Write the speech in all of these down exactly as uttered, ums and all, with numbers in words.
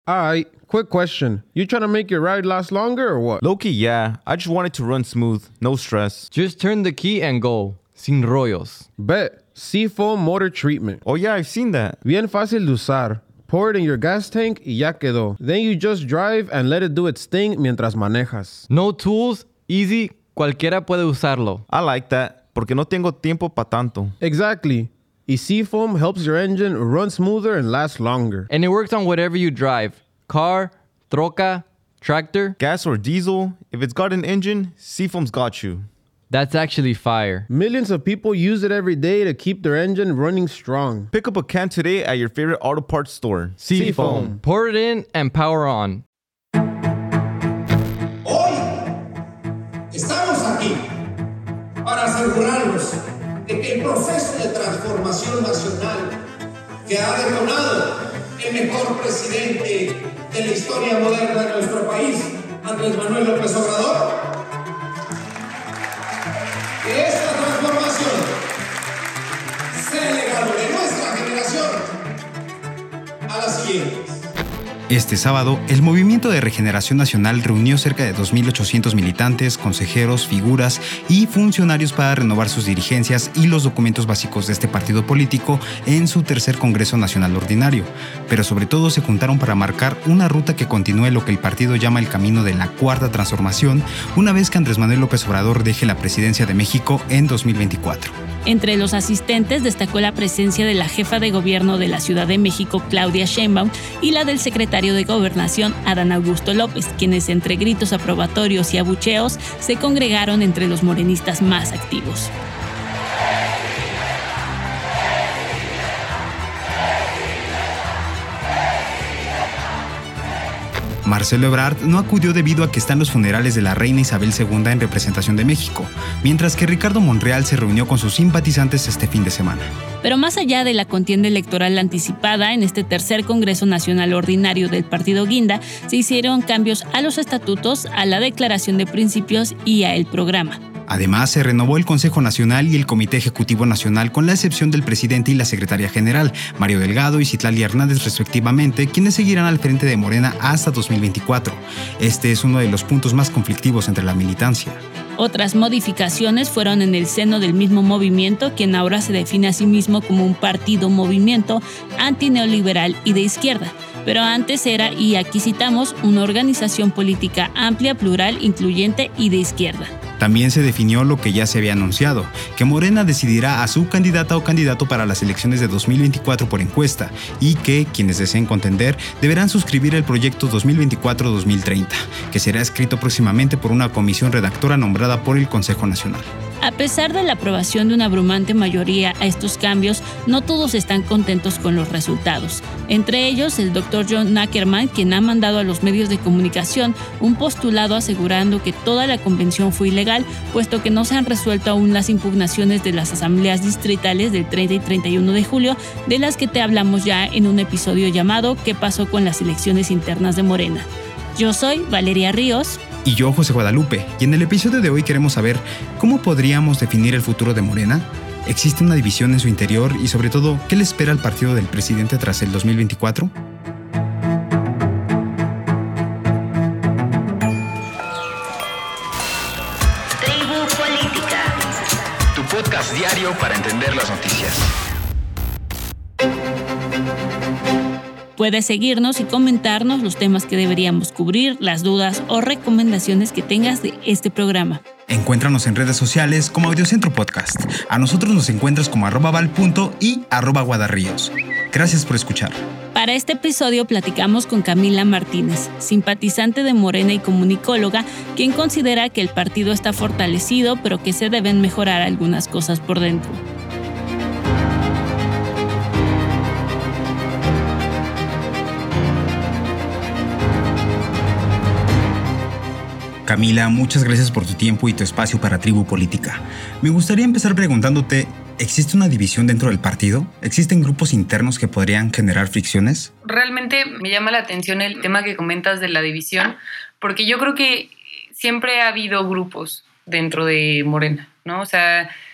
Alright, quick question. You trying to make your ride last longer or what? Low-key, yeah. I just want it to run smooth, no stress. Just turn the key and go. Sin rollos. Bet. Seafoam Motor Treatment. Oh yeah, I've seen that. Bien fácil de usar. Pour it in your gas tank y ya quedó. Then you just drive and let it do its thing mientras manejas. No tools, easy, cualquiera puede usarlo. I like that, porque no tengo tiempo pa' tanto. Exactly. Y Seafoam helps your engine run smoother and last longer. And it works on whatever you drive. Car, troca, tractor. Gas or diesel, if it's got an engine, Seafoam's got you. That's actually fire. Millions of people use it every day to keep their engine running strong. Pick up a can today at your favorite auto parts store. Seafoam. Pour it in and power on. Hoy estamos aquí para asegurarnos de que el proceso de transformación nacional que ha detonado el mejor presidente de la historia moderna de nuestro país, Andrés Manuel López Obrador, que esta transformación sea el legado de nuestra generación a las siguientes. Este sábado, el Movimiento de Regeneración Nacional reunió cerca de dos mil ochocientos militantes, consejeros, figuras y funcionarios para renovar sus dirigencias y los documentos básicos de este partido político en su tercer Congreso Nacional Ordinario. Pero sobre todo se juntaron para marcar una ruta que continúe lo que el partido llama el camino de la Cuarta Transformación, una vez que Andrés Manuel López Obrador deje la presidencia de México en dos mil veinticuatro. Entre los asistentes destacó la presencia de la jefa de gobierno de la Ciudad de México, Claudia Sheinbaum, y la del secretario de Gobernación, Adán Augusto López, quienes entre gritos aprobatorios y abucheos se congregaron entre los morenistas más activos. Marcelo Ebrard no acudió debido a que están los funerales de la reina Isabel segunda en representación de México, mientras que Ricardo Monreal se reunió con sus simpatizantes este fin de semana. Pero más allá de la contienda electoral anticipada, en este tercer Congreso Nacional Ordinario del Partido Guinda se hicieron cambios a los estatutos, a la Declaración de Principios y a el programa. Además, se renovó el Consejo Nacional y el Comité Ejecutivo Nacional con la excepción del presidente y la secretaria general, Mario Delgado y Citlali Hernández respectivamente, quienes seguirán al frente de Morena hasta dos mil veinticuatro. Este es uno de los puntos más conflictivos entre la militancia. Otras modificaciones fueron en el seno del mismo movimiento, quien ahora se define a sí mismo como un partido-movimiento antineoliberal y de izquierda. Pero antes era, y aquí citamos, una organización política amplia, plural, incluyente y de izquierda. También se definió lo que ya se había anunciado, que Morena decidirá a su candidata o candidato para las elecciones de dos mil veinticuatro por encuesta y que quienes deseen contender deberán suscribir el proyecto dos mil veinticuatro a dos mil treinta, que será escrito próximamente por una comisión redactora nombrada por el Consejo Nacional. A pesar de la aprobación de una abrumante mayoría a estos cambios, no todos están contentos con los resultados. Entre ellos, el doctor John Ackerman, quien ha mandado a los medios de comunicación un postulado asegurando que toda la convención fue ilegal, puesto que no se han resuelto aún las impugnaciones de las asambleas distritales del treinta y treinta y uno de julio, de las que te hablamos ya en un episodio llamado ¿Qué pasó con las elecciones internas de Morena? Yo soy Valeria Ríos. Y yo, José Guadalupe, y en el episodio de hoy queremos saber cómo podríamos definir el futuro de Morena. ¿Existe una división en su interior? Y sobre todo, ¿qué le espera al partido del presidente tras el dos mil veinticuatro? Tribu Política, tu podcast diario para entender las noticias. Puedes seguirnos y comentarnos los temas que deberíamos cubrir, las dudas o recomendaciones que tengas de este programa. Encuéntranos en redes sociales como Audiocentro Podcast. A nosotros nos encuentras como arroba val punto y arroba guadarríos. Gracias por escuchar. Para este episodio platicamos con Camila Martínez, simpatizante de Morena y comunicóloga, quien considera que el partido está fortalecido, pero que se deben mejorar algunas cosas por dentro. Camila, muchas gracias por tu tiempo y tu espacio para Tribu Política. Me gustaría empezar preguntándote, ¿existe una división dentro del partido? ¿Existen grupos internos que podrían generar fricciones? Realmente me llama la atención el tema que comentas de la división, porque yo creo que siempre ha habido grupos dentro de Morena, ¿no? O sea,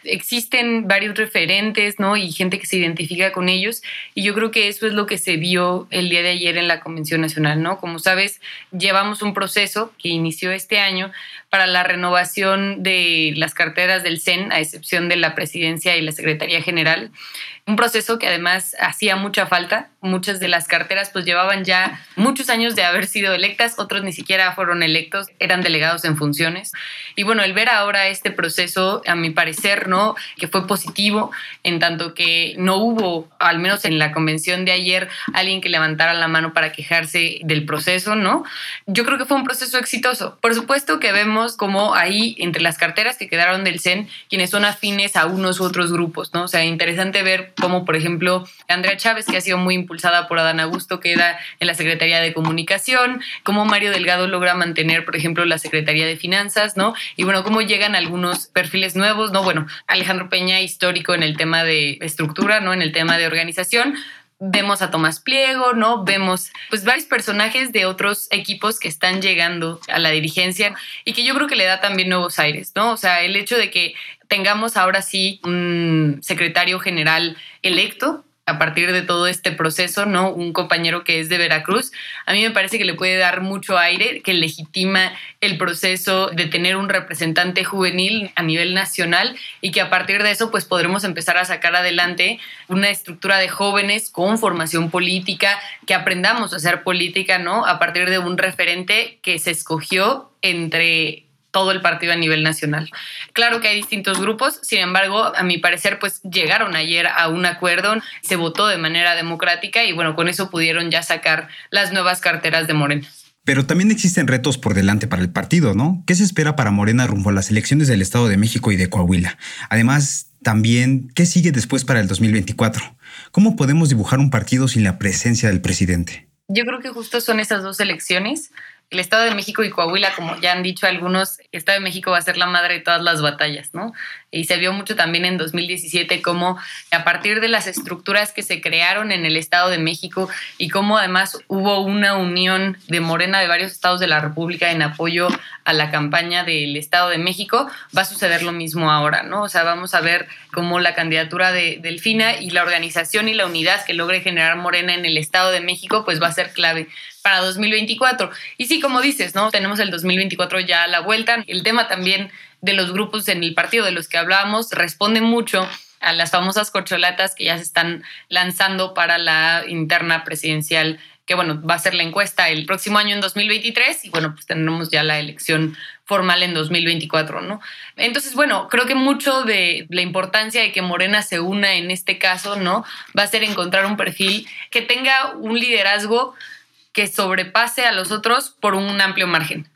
existen varios referentes, ¿no? Y gente que se identifica con ellos. Y yo creo que eso es lo que se vio el día de ayer en la Convención Nacional, ¿no? Como sabes, llevamos un proceso que inició este año para la renovación de las carteras del C E N, a excepción de la Presidencia y la Secretaría General. Un proceso que además hacía mucha falta. Muchas de las carteras pues llevaban ya muchos años de haber sido electas, otros ni siquiera fueron electos, eran delegados en funciones. Y bueno, el ver ahora este proceso, a mi parecer, ¿no?, que fue positivo, en tanto que no hubo, al menos en la convención de ayer, alguien que levantara la mano para quejarse del proceso, ¿no? Yo creo que fue un proceso exitoso. Por supuesto que vemos como ahí, entre las carteras que quedaron del C E N, quienes son afines a unos u otros grupos, ¿no? O sea, interesante ver como, por ejemplo, Andrea Chávez, que ha sido muy impulsada por Adán Augusto, queda en la Secretaría de Comunicación, cómo Mario Delgado logra mantener, por ejemplo, la Secretaría de Finanzas, ¿no? Y bueno, cómo llegan algunos perfiles nuevos, ¿no? Bueno, Alejandro Peña, histórico en el tema de estructura, ¿no?, en el tema de organización. Vemos a Tomás Pliego, ¿no? Vemos pues varios personajes de otros equipos que están llegando a la dirigencia y que yo creo que le da también nuevos aires, ¿no? O sea, el hecho de que tengamos ahora sí un secretario general electo a partir de todo este proceso, ¿no? Un compañero que es de Veracruz, a mí me parece que le puede dar mucho aire, que legitima el proceso de tener un representante juvenil a nivel nacional y que a partir de eso pues podremos empezar a sacar adelante una estructura de jóvenes con formación política, que aprendamos a hacer política, ¿no?, a partir de un referente que se escogió entre todo el partido a nivel nacional. Claro que hay distintos grupos, sin embargo, a mi parecer, pues llegaron ayer a un acuerdo, se votó de manera democrática y bueno, con eso pudieron ya sacar las nuevas carteras de Morena. Pero también existen retos por delante para el partido, ¿no? ¿Qué se espera para Morena rumbo a las elecciones del Estado de México y de Coahuila? Además, también, ¿qué sigue después para el dos mil veinticuatro? ¿Cómo podemos dibujar un partido sin la presencia del presidente? Yo creo que justo son esas dos elecciones. El Estado de México y Coahuila, como ya han dicho algunos, el Estado de México va a ser la madre de todas las batallas, ¿no? Y se vio mucho también en dos mil diecisiete cómo a partir de las estructuras que se crearon en el Estado de México y cómo además hubo una unión de Morena de varios estados de la República en apoyo a la campaña del Estado de México, va a suceder lo mismo ahora, ¿no? O sea, vamos a ver cómo la candidatura de Delfina y la organización y la unidad que logre generar Morena en el Estado de México, pues va a ser clave para dos mil veinticuatro. Y sí, como dices, ¿no?, tenemos el dos mil veinticuatro ya a la vuelta. El tema también de los grupos en el partido de los que hablábamos responde mucho a las famosas corcholatas que ya se están lanzando para la interna presidencial, que bueno, va a ser la encuesta el próximo año en dos mil veintitrés y bueno, pues tendremos ya la elección formal en dos mil veinticuatro, ¿no? Entonces, bueno, creo que mucho de la importancia de que Morena se una en este caso, ¿no?, va a ser encontrar un perfil que tenga un liderazgo que sobrepase a los otros por un amplio margen.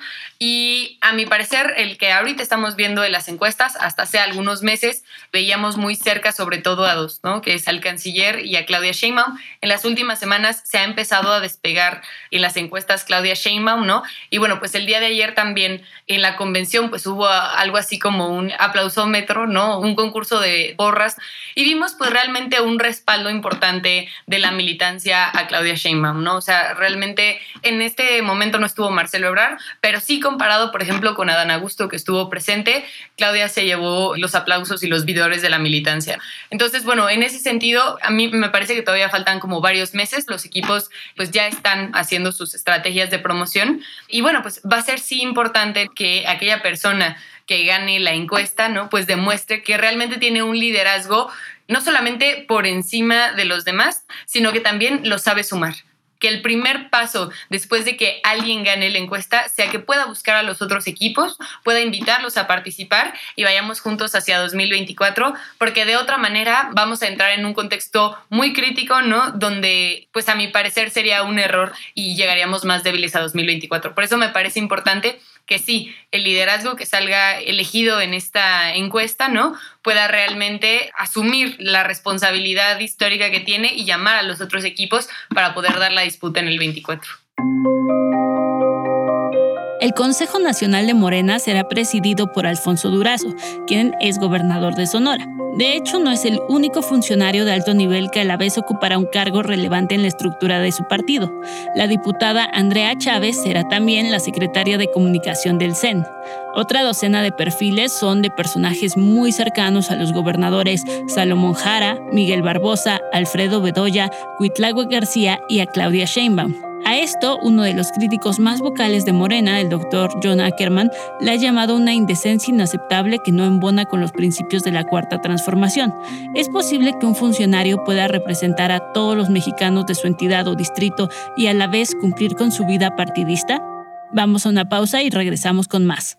Y a mi parecer, el que ahorita estamos viendo de las encuestas, hasta hace algunos meses, veíamos muy cerca sobre todo a dos, ¿no?, que es al canciller y a Claudia Sheinbaum. En las últimas semanas se ha empezado a despegar en las encuestas Claudia Sheinbaum, ¿no? Y bueno, pues el día de ayer también en la convención pues hubo algo así como un aplausómetro, ¿no?, un concurso de porras, y vimos pues realmente un respaldo importante de la militancia a Claudia Sheinbaum, ¿no? O sea, realmente en este momento no estuvo Marcelo Ebrard, pero sí comparado, por ejemplo, con Adán Augusto, que estuvo presente, Claudia se llevó los aplausos y los vidores de la militancia. Entonces, bueno, en ese sentido, a mí me parece que todavía faltan como varios meses. Los equipos pues ya están haciendo sus estrategias de promoción y bueno, pues va a ser sí importante que aquella persona que gane la encuesta, ¿no?, pues demuestre que realmente tiene un liderazgo no solamente por encima de los demás, sino que también lo sabe sumar. Que el primer paso después de que alguien gane la encuesta sea que pueda buscar a los otros equipos, pueda invitarlos a participar y vayamos juntos hacia dos mil veinticuatro, porque de otra manera vamos a entrar en un contexto muy crítico, ¿no?, donde pues a mi parecer sería un error y llegaríamos más débiles a dos mil veinticuatro. Por eso me parece importante que sí, el liderazgo que salga elegido en esta encuesta, ¿no?, pueda realmente asumir la responsabilidad histórica que tiene y llamar a los otros equipos para poder dar la disputa en el veinticuatro. El Consejo Nacional de Morena será presidido por Alfonso Durazo, quien es gobernador de Sonora. De hecho, no es el único funcionario de alto nivel que a la vez ocupará un cargo relevante en la estructura de su partido. La diputada Andrea Chávez será también la secretaria de comunicación del C E N. Otra docena de perfiles son de personajes muy cercanos a los gobernadores Salomón Jara, Miguel Barbosa, Alfredo Bedoya, Cuitlagua García y a Claudia Sheinbaum. A esto, uno de los críticos más vocales de Morena, el doctor John Ackerman, le ha llamado una indecencia inaceptable que no embona con los principios de la Cuarta Transformación. ¿Es posible que un funcionario pueda representar a todos los mexicanos de su entidad o distrito y a la vez cumplir con su vida partidista? Vamos a una pausa y regresamos con más.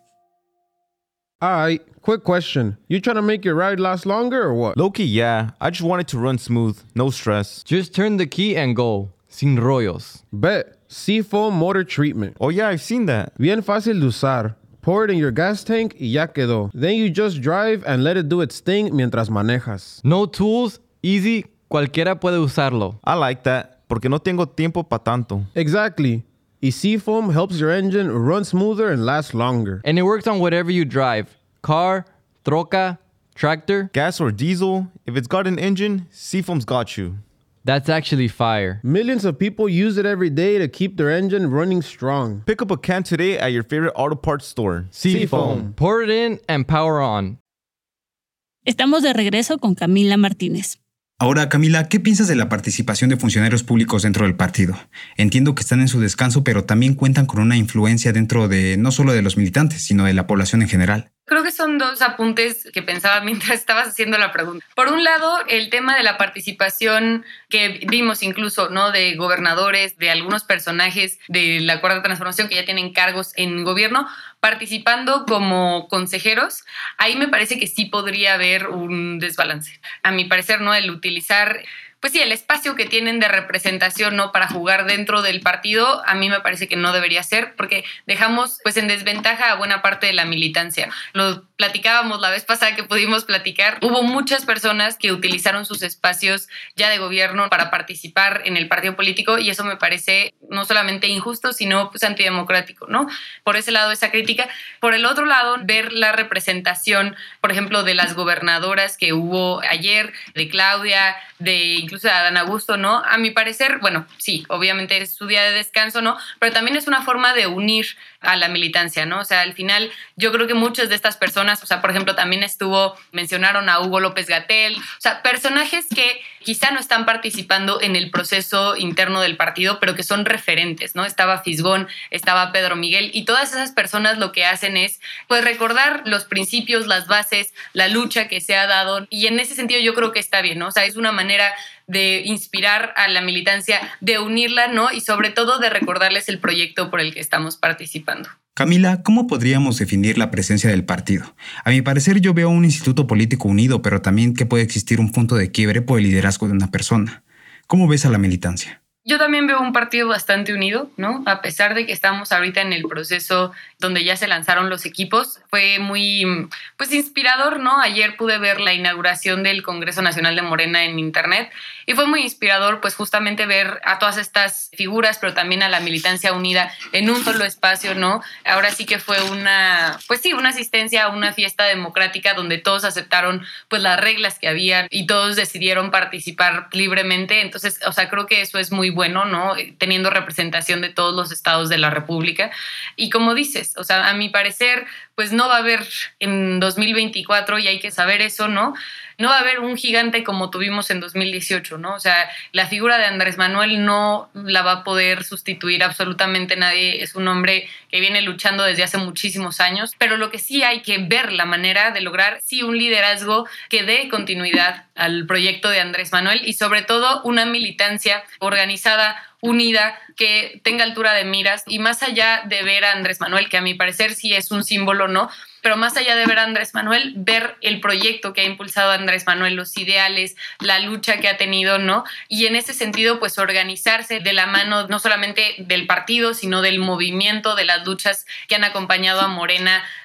Alright, quick question. You trying to make your ride last longer or what? Low-key, yeah. I just want it to run smooth. No stress. Just turn the key and go. Sin rollos. Bet. Seafoam Motor Treatment. Oh yeah, I've seen that. Bien fácil de usar. Pour it in your gas tank y ya quedó. Then you just drive and let it do its thing mientras manejas. No tools, easy, cualquiera puede usarlo. I like that, porque no tengo tiempo pa' tanto. Exactly. Y Seafoam helps your engine run smoother and last longer. And it works on whatever you drive. Car, troca, tractor. Gas or diesel, if it's got an engine, Seafoam's got you. That's actually fire. Millions of people use it every day to keep their engine running strong. Pick up a can today at your favorite auto parts store. Seafoam. Pour it in and power on. Estamos de regreso con Camila Martínez. Ahora, Camila, ¿qué piensas de la participación de funcionarios públicos dentro del partido? Entiendo que están en su descanso, pero también cuentan con una influencia dentro de no solo de los militantes, sino de la población en general. Creo que son dos apuntes que pensaba mientras estabas haciendo la pregunta. Por un lado, el tema de la participación que vimos incluso, ¿no?, de gobernadores, de algunos personajes de la Cuarta Transformación que ya tienen cargos en gobierno, participando como consejeros. Ahí me parece que sí podría haber un desbalance. A mi parecer, ¿no?, el utilizar... Pues sí, el espacio que tienen de representación, ¿no?, para jugar dentro del partido, a mí me parece que no debería ser, porque dejamos pues en desventaja a buena parte de la militancia. Lo platicábamos la vez pasada que pudimos platicar. Hubo muchas personas que utilizaron sus espacios ya de gobierno para participar en el partido político y eso me parece no solamente injusto, sino pues antidemocrático, ¿no? Por ese lado, esa crítica. Por el otro lado, ver la representación, por ejemplo, de las gobernadoras que hubo ayer, de Claudia, de incluso de Adán Augusto, ¿no? A mi parecer, bueno, sí, obviamente es su día de descanso, ¿no? Pero también es una forma de unir a la militancia, ¿no? O sea, al final yo creo que muchas de estas personas, o sea, por ejemplo, también estuvo, mencionaron a Hugo López-Gatell, o sea, personajes que quizá no están participando en el proceso interno del partido, pero que son referentes, ¿no? Estaba Fisgón, estaba Pedro Miguel, y todas esas personas lo que hacen es, pues, recordar los principios, las bases, la lucha que se ha dado, y en ese sentido yo creo que está bien, ¿no? O sea, es una manera de inspirar a la militancia, de unirla, ¿no? Y sobre todo de recordarles el proyecto por el que estamos participando. Camila, ¿cómo podríamos definir la presencia del partido? A mi parecer yo veo un instituto político unido, pero también que puede existir un punto de quiebre por el liderazgo de una persona. ¿Cómo ves a la militancia? Yo también veo un partido bastante unido, ¿no? A pesar de que estamos ahorita en el proceso donde ya se lanzaron los equipos, fue muy, pues, inspirador, ¿no? Ayer pude ver la inauguración del Congreso Nacional de Morena en internet y fue muy inspirador, pues, justamente ver a todas estas figuras, pero también a la militancia unida en un solo espacio, ¿no? Ahora sí que fue una, pues sí, una asistencia a una fiesta democrática donde todos aceptaron, pues, las reglas que había y todos decidieron participar libremente. Entonces, o sea, creo que eso es muy bueno, ¿no? Teniendo representación de todos los estados de la República. Y como dices, o sea, a mi parecer, pues no va a haber en dos mil veinticuatro, y hay que saber eso, ¿no? No va a haber un gigante como tuvimos en dos mil dieciocho, ¿no? O sea, la figura de Andrés Manuel no la va a poder sustituir absolutamente nadie. Es un hombre que viene luchando desde hace muchísimos años, pero lo que sí hay que ver la manera de lograr, sí, un liderazgo que dé continuidad al proyecto de Andrés Manuel y sobre todo una militancia organizada, unida, que tenga altura de miras y más allá de ver a Andrés Manuel, que a mi parecer sí es un símbolo, ¿no? Pero más allá de ver a Andrés Manuel, ver el proyecto que ha impulsado Andrés Manuel, los ideales, la lucha que ha tenido, ¿no? Y en ese sentido, pues organizarse de la mano no solamente del partido, sino del movimiento, de las luchas que han acompañado a Morena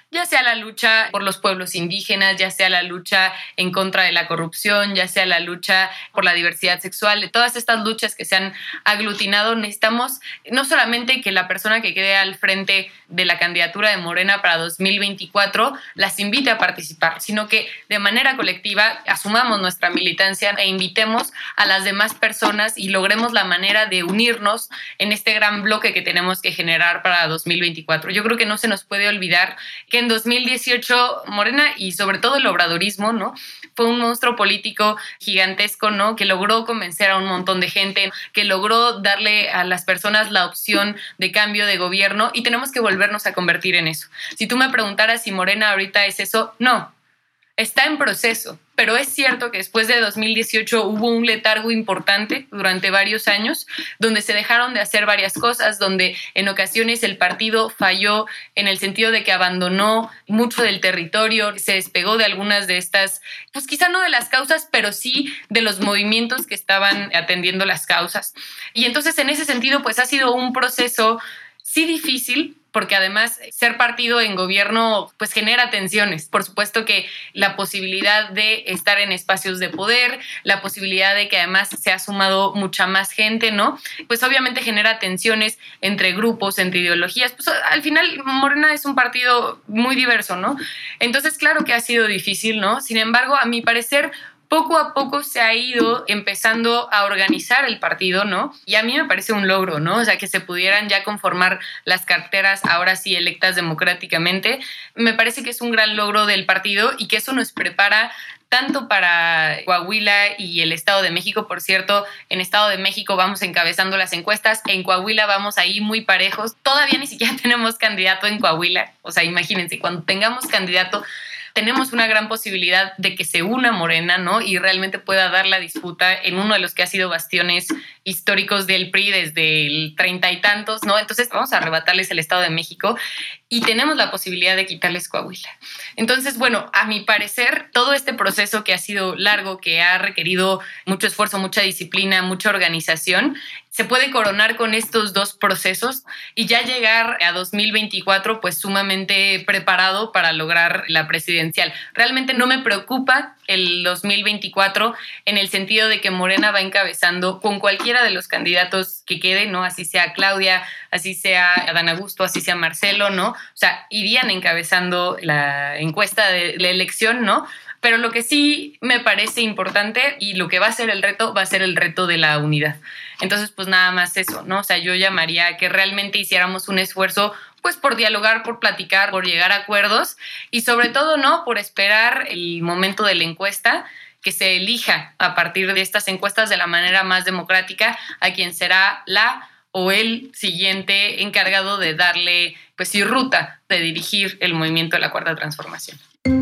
ya sea la lucha por los pueblos indígenas, ya sea la lucha en contra de la corrupción, ya sea la lucha por la diversidad sexual, de todas estas luchas que se han aglutinado, necesitamos no solamente que la persona que quede al frente de la candidatura de Morena para dos mil veinticuatro las invite a participar, sino que de manera colectiva asumamos nuestra militancia e invitemos a las demás personas y logremos la manera de unirnos en este gran bloque que tenemos que generar para dos mil veinticuatro. Yo creo que no se nos puede olvidar que en dos mil dieciocho Morena y sobre todo el obradorismo, ¿no?, fue un monstruo político gigantesco, ¿no?, que logró convencer a un montón de gente, que logró darle a las personas la opción de cambio de gobierno y tenemos que volvernos a convertir en eso. Si tú me preguntaras si Morena ahorita es eso, no. Está en proceso, pero es cierto que después de dos mil dieciocho hubo un letargo importante durante varios años, donde se dejaron de hacer varias cosas, donde en ocasiones el partido falló en el sentido de que abandonó mucho del territorio, se despegó de algunas de estas, pues quizá no de las causas, pero sí de los movimientos que estaban atendiendo las causas. Y entonces en ese sentido, pues ha sido un proceso sí difícil, porque además ser partido en gobierno pues genera tensiones. Por supuesto que la posibilidad de estar en espacios de poder, la posibilidad de que además se ha sumado mucha más gente, ¿no?, pues obviamente genera tensiones entre grupos, entre ideologías. Pues al final Morena es un partido muy diverso, ¿no? Entonces claro que ha sido difícil, ¿no? Sin embargo, a mi parecer, poco a poco se ha ido empezando a organizar el partido, ¿no? Y a mí me parece un logro, ¿no? O sea, que se pudieran ya conformar las carteras, ahora sí electas democráticamente. Me parece que es un gran logro del partido y que eso nos prepara tanto para Coahuila y el Estado de México. Por cierto, en Estado de México vamos encabezando las encuestas, en Coahuila vamos ahí muy parejos. Todavía ni siquiera tenemos candidato en Coahuila. O sea, imagínense, cuando tengamos candidato, tenemos una gran posibilidad de que se una Morena, ¿no?, y realmente pueda dar la disputa en uno de los que ha sido bastiones históricos del P R I desde el treinta y tantos, ¿no? Entonces vamos a arrebatarles el Estado de México y tenemos la posibilidad de quitarles Coahuila. Entonces, bueno, a mi parecer, todo este proceso que ha sido largo, que ha requerido mucho esfuerzo, mucha disciplina, mucha organización, se puede coronar con estos dos procesos y ya llegar a dos mil veinticuatro pues sumamente preparado para lograr la presidencial. Realmente no me preocupa el dos mil veinticuatro en el sentido de que Morena va encabezando con cualquiera de los candidatos que quede, ¿no? Así sea Claudia, así sea Adán Augusto, así sea Marcelo, ¿no? O sea, irían encabezando la encuesta de la elección, ¿no? Pero lo que sí me parece importante y lo que va a ser el reto, va a ser el reto de la unidad. Entonces, pues nada más eso, ¿no? O sea, yo llamaría a que realmente hiciéramos un esfuerzo pues por dialogar, por platicar, por llegar a acuerdos y sobre todo, ¿no?, por esperar el momento de la encuesta, que se elija a partir de estas encuestas de la manera más democrática a quien será la o el siguiente encargado de darle, pues sí, ruta, de dirigir el movimiento de la Cuarta Transformación.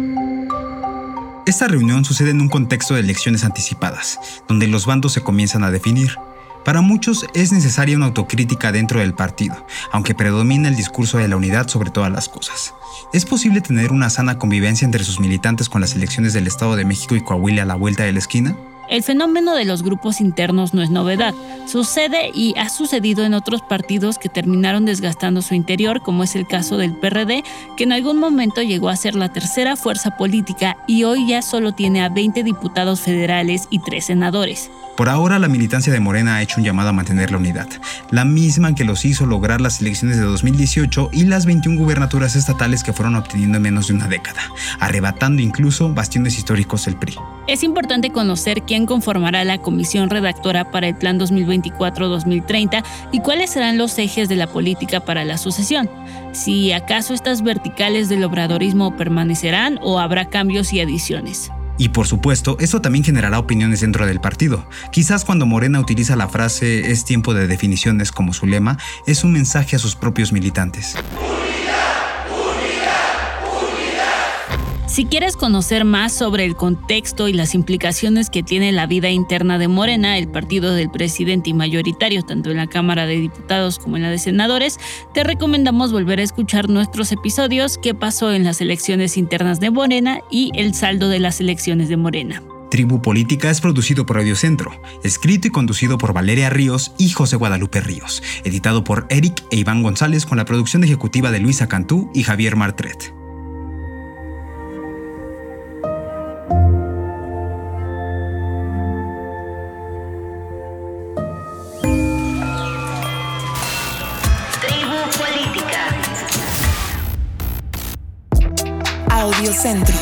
Esta reunión sucede en un contexto de elecciones anticipadas, donde los bandos se comienzan a definir. Para muchos es necesaria una autocrítica dentro del partido, aunque predomina el discurso de la unidad sobre todas las cosas. ¿Es posible tener una sana convivencia entre sus militantes con las elecciones del Estado de México y Coahuila a la vuelta de la esquina? El fenómeno de los grupos internos no es novedad. Sucede y ha sucedido en otros partidos que terminaron desgastando su interior, como es el caso del P R D, que en algún momento llegó a ser la tercera fuerza política y hoy ya solo tiene a veinte diputados federales y tres senadores. Por ahora, la militancia de Morena ha hecho un llamado a mantener la unidad, la misma que los hizo lograr las elecciones de dos mil dieciocho y las veintiuna gubernaturas estatales que fueron obteniendo en menos de una década, arrebatando incluso bastiones históricos del P R I. Es importante conocer quién conformará la comisión redactora para el Plan dos mil veinticuatro a dos mil treinta y cuáles serán los ejes de la política para la sucesión. Si acaso estas verticales del obradorismo permanecerán o habrá cambios y adiciones. Y por supuesto, esto también generará opiniones dentro del partido. Quizás cuando Morena utiliza la frase "es tiempo de definiciones" como su lema, es un mensaje a sus propios militantes. Si quieres conocer más sobre el contexto y las implicaciones que tiene la vida interna de Morena, el partido del presidente y mayoritario tanto en la Cámara de Diputados como en la de Senadores, te recomendamos volver a escuchar nuestros episodios ¿Qué pasó en las elecciones internas de Morena? Y el saldo de las elecciones de Morena. Tribu Política es producido por Audiocentro, escrito y conducido por Valeria Ríos y José Guadalupe Ríos, editado por Eric e Iván González con la producción ejecutiva de Luisa Cantú y Javier Martret. Política. Audio Centro.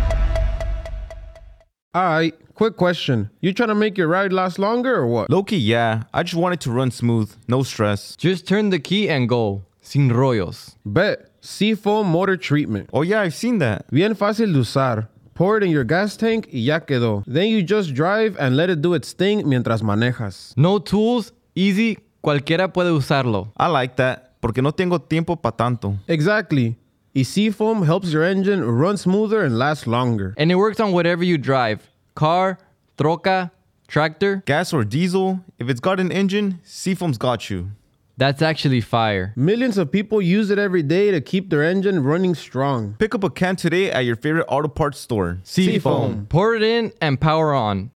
Alright, quick question. You trying to make your ride last longer or what? Low-key, yeah. I just want it to run smooth. No stress. Just turn the key and go. Sin rollos. Bet. Seafoam Motor Treatment. Oh, yeah, I've seen that. Bien fácil de usar. Pour it in your gas tank y ya quedó. Then you just drive and let it do its thing mientras manejas. No tools, easy, cualquiera puede usarlo. I like that, porque no tengo tiempo pa' tanto. Exactly. Y Seafoam helps your engine run smoother and last longer. And it works on whatever you drive. Car, troca, tractor. Gas or diesel, if it's got an engine, Seafoam's got you. That's actually fire. Millions of people use it every day to keep their engine running strong. Pick up a can today at your favorite auto parts store. Seafoam. Pour it in and power on.